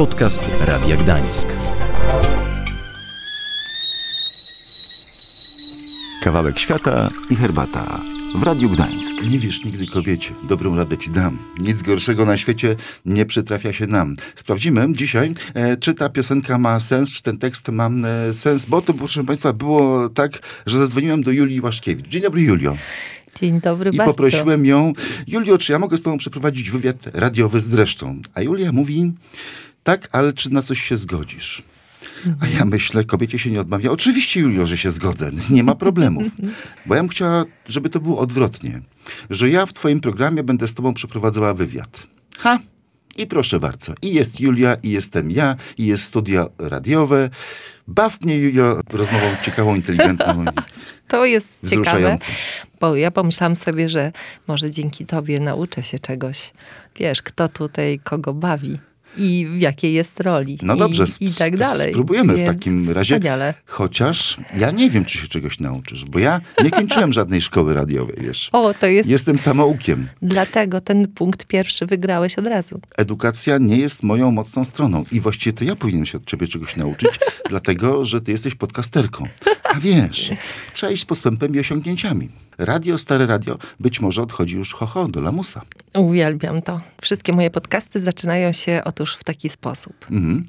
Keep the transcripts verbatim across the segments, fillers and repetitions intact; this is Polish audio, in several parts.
Podcast Radia Gdańsk. Kawałek świata i herbata w Radiu Gdańsk. Nie wiesz nigdy kobiecie, dobrą radę ci dam. Nic gorszego na świecie nie przytrafia się nam. Sprawdzimy dzisiaj, e, czy ta piosenka ma sens, czy ten tekst ma e, sens, bo to, proszę państwa, było tak, że zadzwoniłem do Julii Łaszkiewicz. Dzień dobry, Julio. Dzień dobry I bardzo. poprosiłem ją, Julio, czy ja mogę z tobą przeprowadzić wywiad radiowy zresztą? A Julia mówi, tak, ale czy na coś się zgodzisz? A ja myślę, kobiecie się nie odmawia. Oczywiście, Julio, że się zgodzę. Nie ma problemów. Bo ja bym chciała, żeby to było odwrotnie. Że ja w twoim programie będę z tobą przeprowadzała wywiad. Ha! I proszę bardzo. I jest Julia, i jestem ja, i jest studio radiowe. Baw mnie, Julio, rozmową ciekawą, inteligentną. To jest ciekawe, wzruszającą. bo ja pomyślałam sobie, że może dzięki tobie nauczę się czegoś. Wiesz, kto tutaj kogo bawi. I w jakiej jest roli. No I, dobrze, i tak dalej. Spróbujemy Więc w takim razie. Wspaniale. Chociaż ja nie wiem, czy się czegoś nauczysz, bo ja nie kończyłem żadnej szkoły radiowej, wiesz. O, to jest... Jestem samoukiem. Dlatego ten punkt pierwszy wygrałeś od razu. Edukacja nie jest moją mocną stroną i właściwie to ja powinienem się od ciebie czegoś nauczyć, dlatego, że ty jesteś podcasterką. A wiesz, trzeba iść z postępem i osiągnięciami. Radio, stare radio, być może odchodzi już ho, ho do lamusa. Uwielbiam to. Wszystkie moje podcasty zaczynają się otóż w taki sposób. Mhm.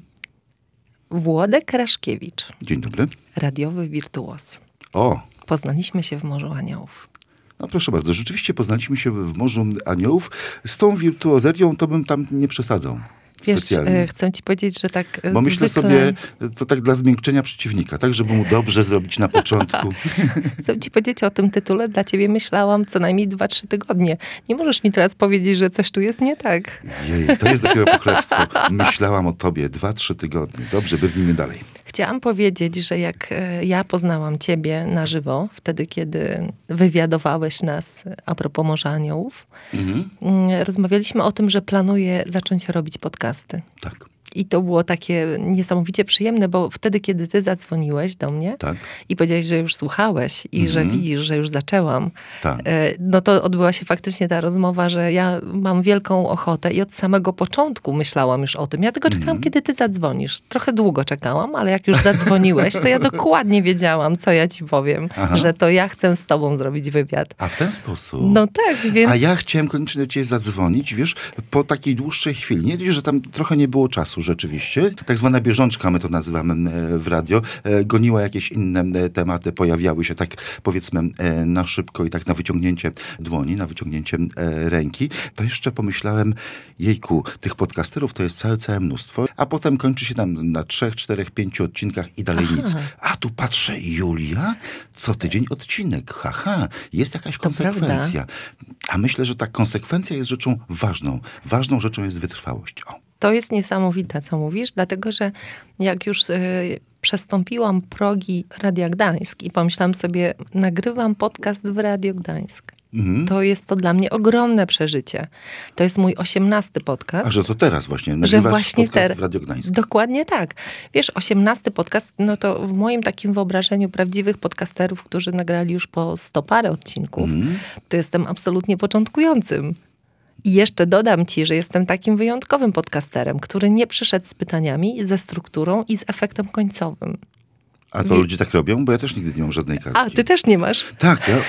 Włodek Raszkiewicz, Dzień dobry. radiowy wirtuos. O, Poznaliśmy się w Morzu Aniołów. no proszę bardzo, rzeczywiście poznaliśmy się w Morzu Aniołów. Z tą wirtuozerią to bym tam nie przesadzał. Wiesz, Specjalnie. e, chcę ci powiedzieć, że tak e, Bo myślę zwykle... sobie, to tak dla zmiękczenia przeciwnika, tak, żeby mu dobrze zrobić na początku. Chcę ci powiedzieć o tym tytule. Dla ciebie myślałam co najmniej dwa, trzy tygodnie. Nie możesz mi teraz powiedzieć, że coś tu jest nie tak. Jej, to jest dopiero pochlebstwo. Myślałam o tobie dwa, trzy tygodnie. Dobrze, brnijmy dalej. Chciałam powiedzieć, że jak e, ja poznałam ciebie na żywo, wtedy kiedy wywiadowałeś nas a propos Morza Aniołów, Mhm. mm, rozmawialiśmy o tym, że planuję zacząć robić podcasty. Tak, I to było takie niesamowicie przyjemne, bo wtedy, kiedy ty zadzwoniłeś do mnie tak, i powiedziałeś, że już słuchałeś i Mhm. że widzisz, że już zaczęłam, tak. e, no to odbyła się faktycznie ta rozmowa, że ja mam wielką ochotę i od samego początku myślałam już o tym. Ja tylko czekałam, Mhm. kiedy ty zadzwonisz. Trochę długo czekałam, ale jak już zadzwoniłeś, to ja dokładnie wiedziałam, co ja ci powiem, Aha. że to ja chcę z tobą zrobić wywiad. A w ten sposób. No tak, więc... A ja chciałem koniecznie do ciebie zadzwonić, wiesz, po takiej dłuższej chwili. Nie, że tam trochę nie było czasu rzeczywiście. Tak zwana bieżączka, my to nazywamy e, w radio, e, goniła jakieś inne e, tematy, pojawiały się tak powiedzmy e, na szybko i tak na wyciągnięcie dłoni, na wyciągnięcie e, ręki. To jeszcze pomyślałem, jejku, tych podcasterów to jest całe, całe mnóstwo. A potem kończy się tam na trzech, czterech, pięciu odcinkach i dalej Aha. nic. A tu patrzę, Julia, co tydzień odcinek. Haha, jest jakaś konsekwencja. A myślę, że ta konsekwencja jest rzeczą ważną. Ważną rzeczą jest wytrwałość. O. To jest niesamowite, co mówisz, dlatego że jak już y, przestąpiłam progi Radia Gdańsk i pomyślałam sobie, nagrywam podcast w Radio Gdańsk. Mhm. To jest to dla mnie ogromne przeżycie. To jest mój osiemnasty podcast. A że to teraz właśnie że nagrywasz właśnie podcast teraz. w Radio Gdańsk. Dokładnie tak. Wiesz, osiemnasty podcast, no to w moim takim wyobrażeniu prawdziwych podcasterów, którzy nagrali już po sto parę odcinków, Mhm. to jestem absolutnie początkującym. I jeszcze dodam ci, że jestem takim wyjątkowym podcasterem, który nie przyszedł z pytaniami, ze strukturą i z efektem końcowym. A to Wie- ludzie tak robią? Bo ja też nigdy nie mam żadnej kartki. A, ty też nie masz? Tak, ja...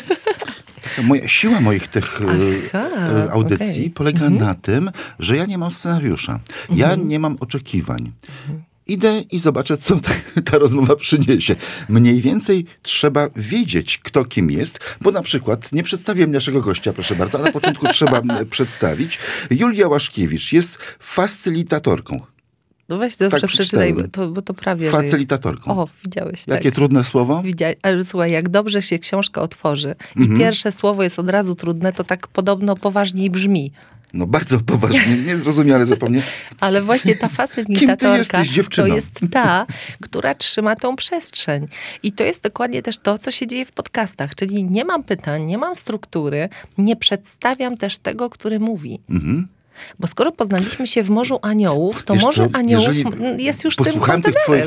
Taka moja, siła moich tych e, Aha, e, audycji okej. polega Mhm. na tym, że ja nie mam scenariusza. Ja nie mam oczekiwań. Idę i zobaczę, co ta, ta rozmowa przyniesie. Mniej więcej trzeba wiedzieć, kto kim jest, bo na przykład, nie przedstawiłem naszego gościa, proszę bardzo, a na początku trzeba m, przedstawić. Julia Łaszkiewicz jest facylitatorką. No weź dobrze Tak przeczytaj, przeczytałem. bo to, bo to prawie... Facylitatorką. O, widziałeś, Jakie tak. trudne słowo? Widziałeś, ale słuchaj, jak dobrze się książka otworzy Mhm. i pierwsze słowo jest od razu trudne, to tak podobno poważniej brzmi. No bardzo poważnie, niezrozumiale zapomnę. Ale właśnie ta Kim facylitatorka ty jesteś, dziewczyno? to jest ta, która trzyma tą przestrzeń. I to jest dokładnie też to, co się dzieje w podcastach. Czyli nie mam pytań, nie mam struktury, nie przedstawiam też tego, który mówi. Mhm. Bo skoro poznaliśmy się w Morzu Aniołów, to Wiesz Morze co, Aniołów jeżeli jest już tym posłuchałem tych twoich hotelem.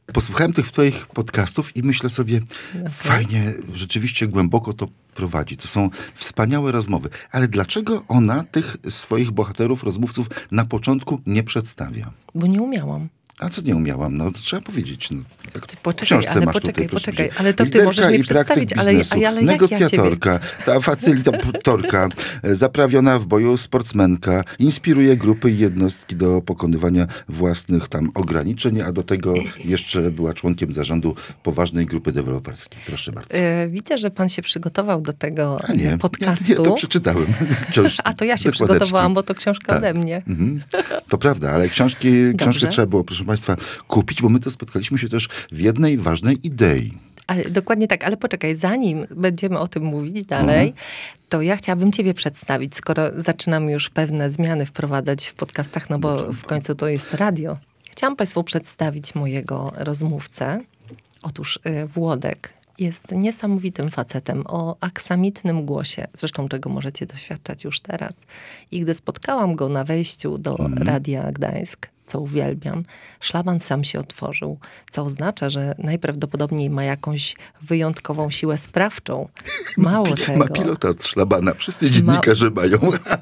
Posłuchałem tych twoich podcastów i myślę sobie, Okay. fajnie, rzeczywiście głęboko to prowadzi. To są wspaniałe rozmowy. Ale dlaczego ona tych swoich bohaterów, rozmówców na początku nie przedstawia? Bo nie umiałam. A co nie umiałam? No to trzeba powiedzieć. No, tak Ty w poczekaj, książce ale masz poczekaj, tutaj, proszę poczekaj, cię. ale to ty Liderka możesz mnie i praktyk przedstawić, ale- biznesu, ale jak ja ciebie? negocjatorka, ta facylitatorka, zaprawiona w boju sportsmenka, inspiruje grupy i jednostki do pokonywania własnych tam ograniczeń, a do tego jeszcze była członkiem zarządu poważnej grupy deweloperskiej. Proszę bardzo. E, Widzę, że pan się przygotował do tego A nie, podcastu. ja, ja to przeczytałem. Książki, A to ja się zakładeczki. przygotowałam, bo to książka Tak. ode mnie. Mhm. To prawda, ale książki, książkę trzeba było, proszę państwa, kupić, bo my to spotkaliśmy się też w jednej ważnej idei. Ale, dokładnie tak, ale poczekaj, zanim będziemy o tym mówić dalej, Mhm. to ja chciałabym ciebie przedstawić, skoro zaczynamy już pewne zmiany wprowadzać w podcastach, no bo w końcu to jest radio. Chciałam państwu przedstawić mojego rozmówcę. Otóż y, Włodek jest niesamowitym facetem o aksamitnym głosie, zresztą czego możecie doświadczać już teraz. I gdy spotkałam go na wejściu do Radia Gdańsk, co uwielbiam, szlaban sam się otworzył, co oznacza, że najprawdopodobniej ma jakąś wyjątkową siłę sprawczą. Mało tego, Ma pilota od szlabana. Wszyscy dziennikarze mają.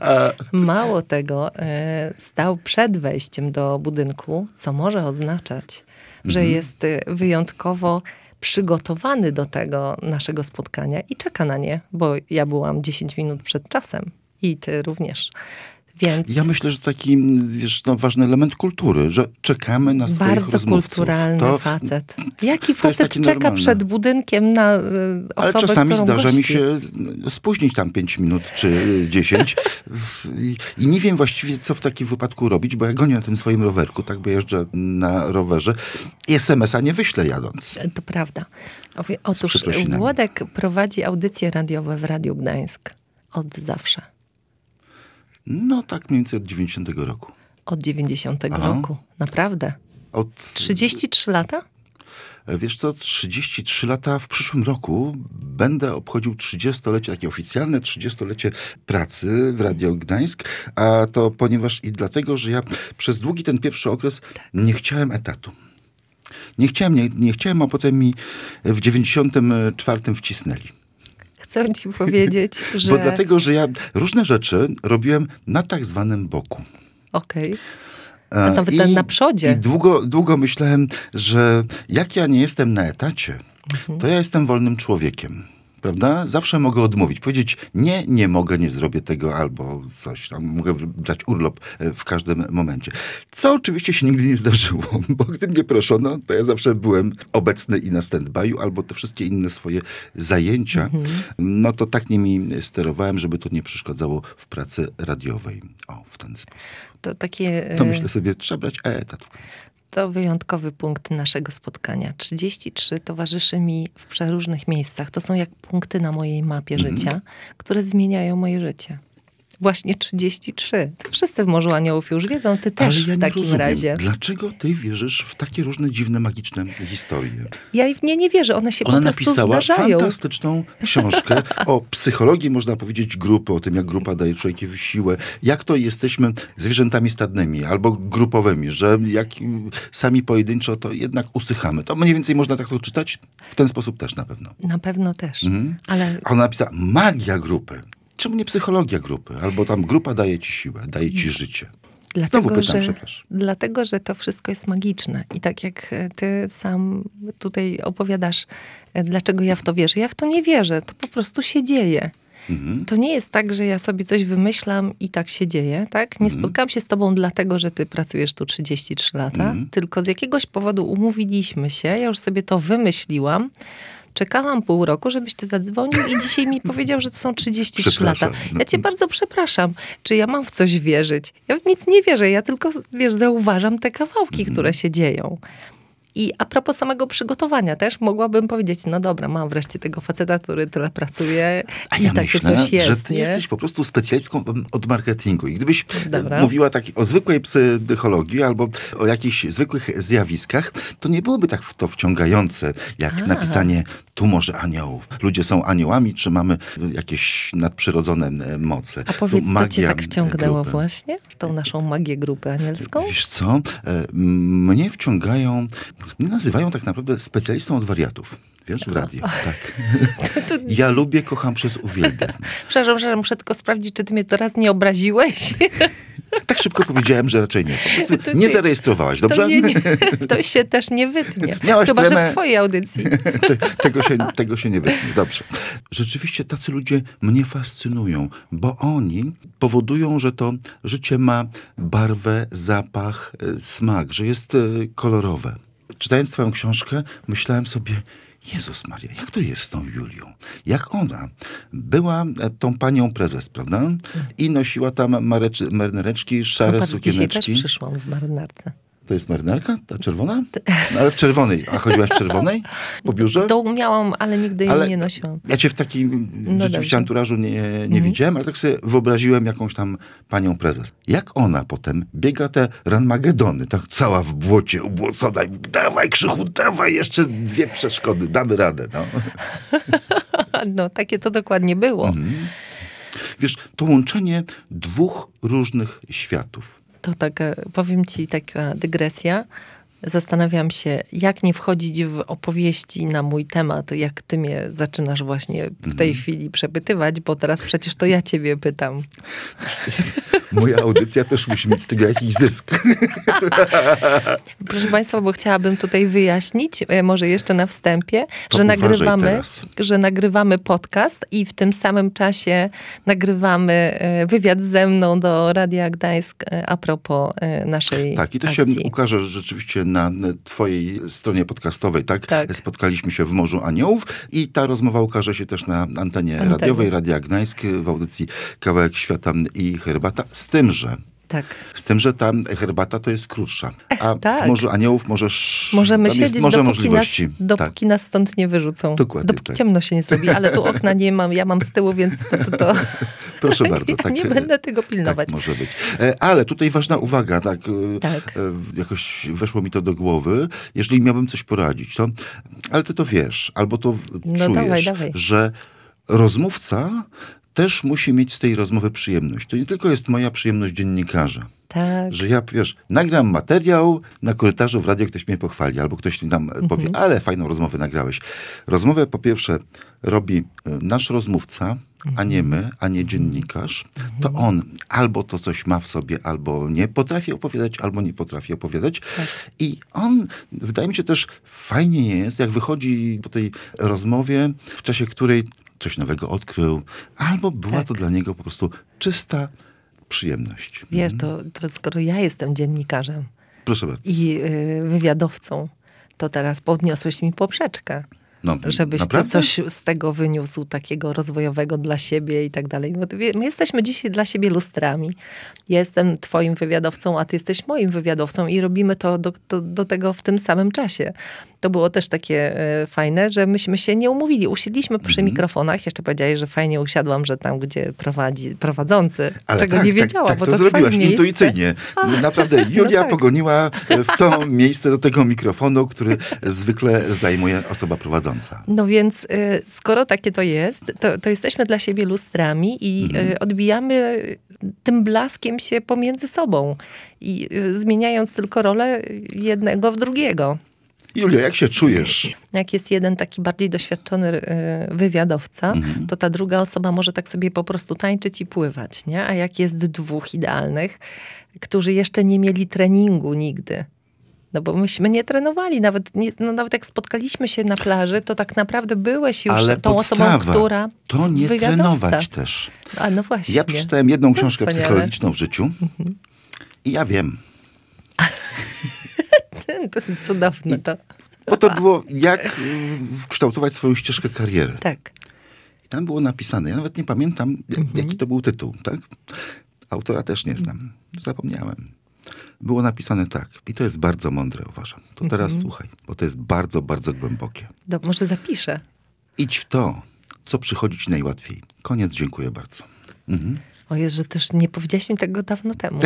mało tego, e, stał przed wejściem do budynku, co może oznaczać, że jest e, wyjątkowo przygotowany do tego naszego spotkania i czeka na nie, bo ja byłam dziesięć minut przed czasem i ty również. Więc Ja myślę, że taki, wiesz, no, ważny element kultury, że czekamy na swoich bardzo rozmówców. kulturalny To- facet. Jaki to jest facet taki czeka normalny. przed budynkiem na y, Ale osobę, czasami którą zdarza gości? mi się no, spóźnić tam pięć minut czy y, dziesięć I, i nie wiem właściwie, co w takim wypadku robić, bo ja gonię na tym swoim rowerku, tak, bo jeżdżę na rowerze i es em es a nie wyślę jadąc. To prawda. Owi- Otóż przeprosinami. Włodek prowadzi audycje radiowe w Radiu Gdańsk od zawsze. No tak mniej więcej od dziewięćdziesiątego roku. Od dziewięćdziesiątego Aha. roku. Naprawdę. Od, trzydzieści trzy lata? Wiesz co, trzydzieści trzy lata w przyszłym roku będę obchodził trzydziestolecie, takie oficjalne trzydziestolecie pracy w Radio Gdańsk, a to ponieważ i dlatego, że ja przez długi ten pierwszy okres nie chciałem etatu. Nie chciałem, nie, nie chciałem, a potem mi w dziewięćdziesiątym czwartym wcisnęli. Chcę ci powiedzieć, że... Bo dlatego, że ja różne rzeczy robiłem na tak zwanym boku. Okej. A A nawet na- na przodzie. I długo, długo myślałem, że jak ja nie jestem na etacie, to ja jestem wolnym człowiekiem. Prawda? Zawsze mogę odmówić. Powiedzieć nie, nie mogę, nie zrobię tego albo coś tam. Mogę brać urlop e, w każdym momencie. Co oczywiście się nigdy nie zdarzyło, bo gdy mnie proszono, to ja zawsze byłem obecny i na stand-by'u, albo te wszystkie inne swoje zajęcia. No to tak nimi sterowałem, żeby to nie przeszkadzało w pracy radiowej. O, w ten sposób. To takie... To e, myślę sobie, trzeba brać etat w końcu. To wyjątkowy punkt naszego spotkania. trzydzieści trzy towarzyszy mi w przeróżnych miejscach. To są jak punkty na mojej mapie Mhm. życia, które zmieniają moje życie. Właśnie trzydzieści trzy. To wszyscy w Morzu Aniołów już wiedzą, ty też Ale ja w nie takim rozumiem, razie. dlaczego ty wierzysz w takie różne dziwne, magiczne historie? Ja w nie nie wierzę, one się Ona po prostu napisała zdarzają. fantastyczną książkę o psychologii, można powiedzieć, grupy, o tym, jak grupa daje człowiekowi siłę, jak to jesteśmy zwierzętami stadnymi albo grupowymi, że jak sami pojedynczo, to jednak usychamy. To mniej więcej można tak to czytać? W ten sposób też na pewno. Na pewno też. Mhm. Ale A ona napisała magia grupy. Czemu nie psychologia grupy? Albo tam grupa daje ci siłę, daje ci życie. dlatego, pytam, że, przepraszam. dlatego, że to wszystko jest magiczne. I tak jak ty sam tutaj opowiadasz, e, dlaczego ja w to wierzę. Ja w to nie wierzę. To po prostu się dzieje. Mhm. To nie jest tak, że ja sobie coś wymyślam i tak się dzieje, tak? Nie Mhm. spotkałam się z tobą dlatego, że ty pracujesz tu trzydzieści trzy lata, Mhm. tylko z jakiegoś powodu umówiliśmy się, ja już sobie to wymyśliłam, czekałam pół roku, żebyś ty zadzwonił i dzisiaj mi powiedział, że to są trzydzieści trzy lata. Przepraszam. Ja cię bardzo przepraszam. Czy ja mam w coś wierzyć? Ja w nic nie wierzę, ja tylko, wiesz, zauważam te kawałki, Mhm. które się dzieją. I a propos samego przygotowania też mogłabym powiedzieć, no dobra, mam wreszcie tego faceta, który tyle pracuje A i ja takie myślę, coś jest, że ty nie? jesteś po prostu specjalistką od marketingu. I gdybyś Dobra. mówiła tak o zwykłej psychologii albo o jakichś zwykłych zjawiskach, to nie byłoby tak w to wciągające, jak A. napisanie tu może aniołów. Ludzie są aniołami, czy mamy jakieś nadprzyrodzone moce? A powiedz, Tu co cię magia tak wciągnęło grupy. właśnie? W tą naszą magię grupy anielską? Wiesz co? E, Mnie wciągają, mnie nazywają tak naprawdę specjalistą od wariatów. Wiesz, w radio. Tak. To, Ja lubię, kocham przez uwielbiam. przepraszam, przepraszam, muszę tylko sprawdzić, czy ty mnie teraz nie obraziłeś? Tak szybko powiedziałem, że raczej nie. Po prostu To nie ty- zarejestrowałaś, dobrze? To, nie, nie, to się też nie wytnie. Miałaś Chyba, tremę. że w twojej audycji. Te, tego, się, tego się nie wytnie. Dobrze. Rzeczywiście tacy ludzie mnie fascynują, bo oni powodują, że to życie ma barwę, zapach, e, smak, że jest e, kolorowe. Czytając twoją książkę, myślałem sobie, Jezus Maria, jak to jest z tą Julią? Jak ona była e, tą panią prezes, prawda? I nosiła tam mareczy- marynareczki, szare No patrz, dzisiaj też sukieneczki. przyszłam w marynarce. To jest marynarka? Ta czerwona? No, ale w czerwonej. A chodziłaś w czerwonej? Po biurze? To miałam, ale nigdy jej Ale nie nosiłam. Ja cię w takim No rzeczywiście dobrze. anturażu nie, nie widziałem, ale tak sobie wyobraziłem jakąś tam panią prezes. Jak ona potem biega te ranmagedony, tak cała w błocie, ubłocona. i Dawaj Krzychu, dawaj, jeszcze dwie przeszkody, damy radę. No. No, takie to dokładnie było. Wiesz, to łączenie dwóch różnych światów. To tak, e, powiem ci, taka dygresja. Zastanawiam się, jak nie wchodzić w opowieści na mój temat, jak ty mnie zaczynasz właśnie w tej chwili przepytywać, bo teraz przecież to ja ciebie pytam. Moja audycja też musi mieć z tego jakiś zysk. Proszę państwa, bo chciałabym tutaj wyjaśnić, e, może jeszcze na wstępie, To że uważaj nagrywamy, teraz. że nagrywamy podcast i w tym samym czasie nagrywamy e, wywiad ze mną do Radia Gdańsk e, a propos e, naszej Tak, i to się akcji. ukaże rzeczywiście na twojej stronie podcastowej, tak? Tak. Spotkaliśmy się w Morzu Aniołów i ta rozmowa ukaże się też na antenie Antenie. radiowej Radia Gdańsk w audycji Kawałek Świata i Herbata. Z tym, że Tak. z tym, że ta herbata to jest krótsza. A tak. w Morzu Aniołów możesz... Możemy tam jest siedzieć, może dopóki, nas, możliwości. dopóki nas stąd nie wyrzucą. Dokładnie Dopóki tak. ciemno się nie zrobi, ale tu okna nie mam, ja mam z tyłu, więc to... to, to Proszę bardzo. ja Tak, nie będę tego pilnować. Tak może być. E, Ale tutaj ważna uwaga, tak, e, Tak. e, jakoś weszło mi to do głowy. Jeżeli miałbym coś poradzić, to, ale ty to wiesz, albo to w- No czujesz, dawaj, dawaj. że rozmówca też musi mieć z tej rozmowy przyjemność. To nie tylko jest moja przyjemność dziennikarza. Tak. Że ja, wiesz, nagram materiał, na korytarzu w radio ktoś mnie pochwali, albo ktoś nam Mhm. powie, ale fajną rozmowę nagrałeś. Rozmowę po pierwsze robi e, nasz rozmówca, a nie my, a nie dziennikarz. To on albo to coś ma w sobie, albo nie potrafi opowiadać, albo nie potrafi opowiadać. I on, wydaje mi się też, fajnie jest, jak wychodzi po tej rozmowie, w czasie której coś nowego odkrył, albo była Tak. to dla niego po prostu czysta przyjemność. Wiesz, to, to skoro ja jestem dziennikarzem Proszę bardzo. i y, wywiadowcą, to teraz podniosłeś mi poprzeczkę. No, Żebyś naprawdę? ty coś z tego wyniósł takiego rozwojowego dla siebie i tak dalej. Bo ty wie- my jesteśmy dzisiaj dla siebie lustrami. Ja jestem twoim wywiadowcą, a ty jesteś moim wywiadowcą i robimy to do, do, do tego w tym samym czasie. To było też takie e, fajne, że myśmy się nie umówili. Usiedliśmy przy Mhm. mikrofonach. Jeszcze powiedziałeś, że fajnie usiadłam, że tam, gdzie prowadzi, prowadzący, Ale czego tak, nie tak, wiedziała, tak, bo to, to, zrobiłaś twoje miejsce. intuicyjnie. Naprawdę, Julia tak. pogoniła w to miejsce do tego mikrofonu, który zwykle zajmuje osoba prowadząca. No więc y, skoro takie to jest, to, to jesteśmy dla siebie lustrami i Mhm. y, odbijamy tym blaskiem się pomiędzy sobą. I y, zmieniając tylko rolę jednego w drugiego. Julia, jak się czujesz? Jak jest jeden taki bardziej doświadczony y, wywiadowca, Mhm. to ta druga osoba może tak sobie po prostu tańczyć i pływać, nie? A jak jest dwóch idealnych, którzy jeszcze nie mieli treningu nigdy. No bo myśmy nie trenowali, nawet, nie, no nawet jak spotkaliśmy się na plaży, to tak naprawdę byłeś już Ale tą podstawa, osobą, która... to nie wywiadowca. trenować też. A no właśnie. Ja przeczytałem jedną No książkę wspaniale. psychologiczną w życiu i ja wiem. To jest cudowne to. Bo to było, jak y, kształtować swoją ścieżkę kariery. Tak. I tam było napisane, ja nawet nie pamiętam, Mhm. jaki to był tytuł, tak? Autora też nie znam. Zapomniałem. Było napisane tak. I to jest bardzo mądre, uważam. To teraz Mhm. słuchaj, bo to jest bardzo, bardzo głębokie. Do, może zapiszę. Idź w to, co przychodzi ci najłatwiej. Koniec, dziękuję bardzo. Mhm. O jest, że też nie powiedziałeś mi tego dawno temu.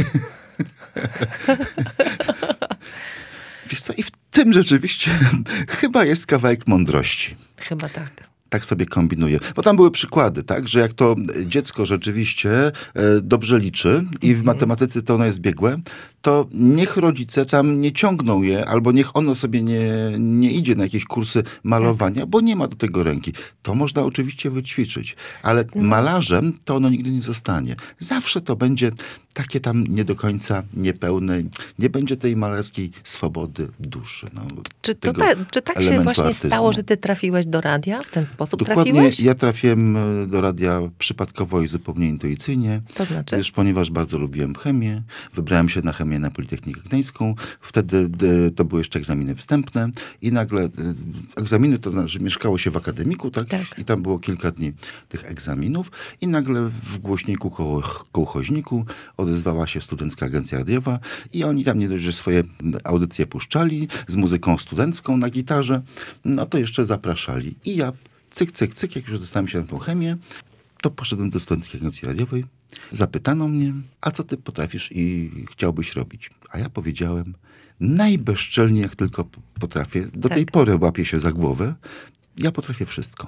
Wiesz co, i w tym rzeczywiście chyba jest kawałek mądrości. Chyba tak. Tak sobie kombinuję. Bo tam były przykłady, tak, że jak to dziecko rzeczywiście e, dobrze liczy i w matematyce to ono jest biegłe, to niech rodzice tam nie ciągną je, albo niech ono sobie nie, nie idzie na jakieś kursy malowania, tak. bo nie ma do tego ręki. To można oczywiście wyćwiczyć, ale no. malarzem to ono nigdy nie zostanie. Zawsze to będzie takie tam nie do końca niepełne, nie będzie tej malarskiej swobody duszy. No, czy, to ta, czy tak się właśnie artyzmu. stało, że ty trafiłeś do radia w ten sposób? Dokładnie, trafiłeś? Ja trafiłem do radia przypadkowo i zupełnie intuicyjnie. To znaczy? Wiesz, ponieważ bardzo lubiłem chemię, wybrałem się na chemię na Politechnikę Gdańską. Wtedy to były jeszcze egzaminy wstępne i nagle egzaminy, to znaczy mieszkało się w akademiku, tak? tak. I tam było kilka dni tych egzaminów i nagle w głośniku koło, kołchoźniku odezwała się Studencka Agencja Radiowa i oni tam nie dość, że swoje audycje puszczali z muzyką studencką na gitarze, no to jeszcze zapraszali. I ja cyk, cyk, cyk, jak już dostałem się na tą chemię, to poszedłem do Studenckiej Agencji Radiowej. Zapytano mnie, a co ty potrafisz i chciałbyś robić? A ja powiedziałem, najbezczelniej jak tylko potrafię, do tak. tej pory łapię się za głowę, ja potrafię wszystko.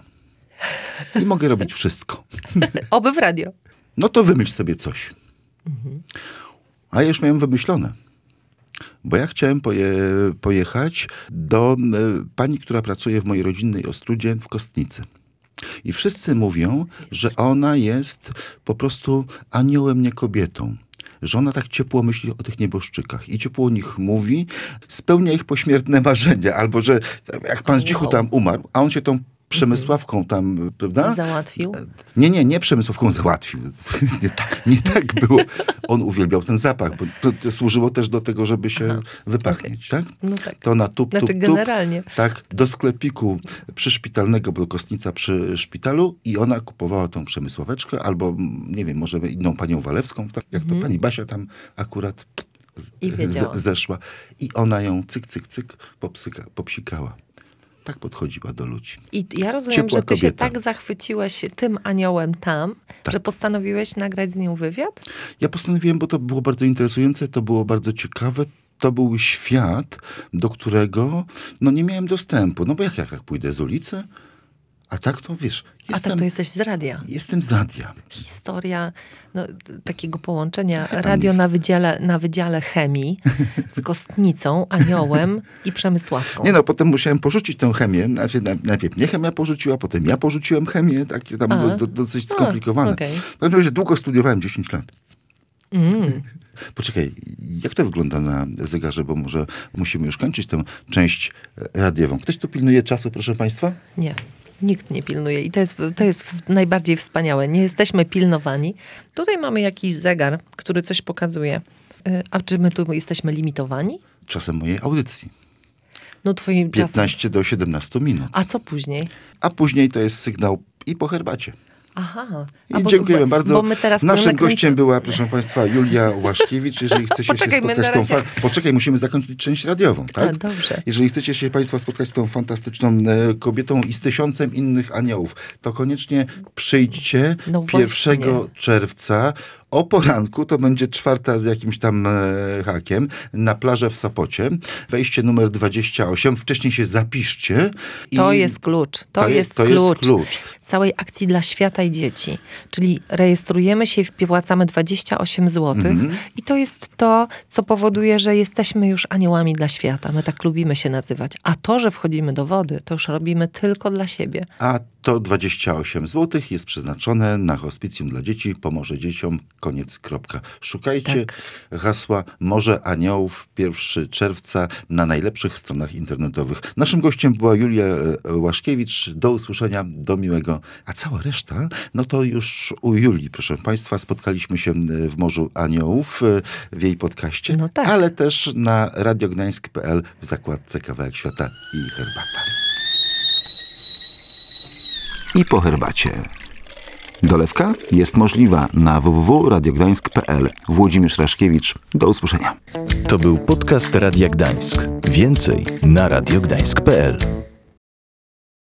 I mogę robić wszystko. Oby w radio. No to wymyśl sobie coś. Mhm. A ja już miałem wymyślone. Bo ja chciałem poje, pojechać do y, pani, która pracuje w mojej rodzinnej Ostrudzie w Kostnicy. I wszyscy mówią, że ona jest po prostu aniołem, nie kobietą. Że ona tak ciepło myśli o tych nieboszczykach i ciepło o nich mówi, spełnia ich pośmiertne marzenia. Albo, że jak pan Zdzichu tam umarł, a on się tą Przemysławką tam, prawda? Załatwił? Nie, nie, nie Przemysławką załatwił. Nie, nie tak było. On uwielbiał ten zapach, bo to, to służyło też do tego, żeby się Aha, wypachnieć, okay. tak? No tak. To na tup, znaczy tup, tup. generalnie. Tak, do sklepiku przyszpitalnego, bo Kostnica przy szpitalu i ona kupowała tą Przemysławeczkę albo, nie wiem, może inną panią Walewską, tak? Jak mhm. to pani Basia tam akurat I z, zeszła. I ona ją cyk, cyk, cyk popsyka, popsikała. Tak podchodziła do ludzi. I ja rozumiem, Ciepła że ty kobieta. się tak zachwyciłeś tym aniołem tam, tak. że postanowiłeś nagrać z nią wywiad? Ja postanowiłem, bo to było bardzo interesujące, to było bardzo ciekawe. To był świat, do którego no, nie miałem dostępu. No bo jak, jak, jak pójdę z ulicy? A tak to wiesz... Jestem, A tak to jesteś z radia. Jestem z radia. Historia no, takiego połączenia radio na wydziale, na wydziale chemii z Kostnicą, aniołem i Przemysławką. Nie no, potem musiałem porzucić tę chemię. Najpierw, najpierw mnie chemia porzuciła, potem ja porzuciłem chemię. Takie tam było do, dosyć skomplikowane. Okay. W każdym razie długo studiowałem, dziesięć lat. Mm. Poczekaj, jak to wygląda na zegarze, bo może musimy już kończyć tę część radiową. Ktoś tu pilnuje czasu, proszę państwa? Nie. Nikt nie pilnuje i to jest, to jest najbardziej wspaniałe. Nie jesteśmy pilnowani. Tutaj mamy jakiś zegar, który coś pokazuje. A czy my tu jesteśmy limitowani? Czasem mojej audycji. No twoim piętnaście czasem. do siedemnastu minut. A co później? A później to jest sygnał i po herbacie. Aha. I bo, dziękujemy bo, bardzo. Bo my teraz Naszym gościem była, proszę państwa, Julia Łaszkiewicz. Jeżeli chcecie Poczekaj, się spotkać z tą... Fa- Poczekaj, musimy zakończyć część radiową, tak? A, dobrze. Jeżeli chcecie się państwo spotkać z tą fantastyczną e, kobietą i z tysiącem innych aniołów, to koniecznie przyjdźcie no pierwszego czerwca. O poranku, to będzie czwarta z jakimś tam e, hakiem, na plażę w Sopocie. Wejście numer dwadzieścia osiem. Wcześniej się zapiszcie. I to jest klucz. To, to, jest, to klucz. jest klucz. Całej akcji dla świata i dzieci. Czyli rejestrujemy się i wpłacamy dwadzieścia osiem złotych mm-hmm. i to jest to, co powoduje, że jesteśmy już aniołami dla świata. My tak lubimy się nazywać. A to, że wchodzimy do wody, to już robimy tylko dla siebie. A to dwadzieścia osiem złotych jest przeznaczone na hospicjum dla dzieci, pomoże dzieciom, koniec, kropka. Szukajcie tak. hasła Morze Aniołów pierwszego czerwca na najlepszych stronach internetowych. Naszym gościem była Julia Łaszkiewicz. Do usłyszenia, do miłego. A cała reszta, no to już u Julii, proszę państwa, spotkaliśmy się w Morzu Aniołów w jej podcaście, no tak. ale też na radiogdańsk kropka p l w zakładce Kawałek Świata i Herbata. I po herbacie. Dolewka jest możliwa na w w w kropka radiogdańsk kropka p l. Włodzimierz Raszkiewicz. Do usłyszenia. To był podcast Radia Gdańsk. Więcej na radiogdańsk kropka p l.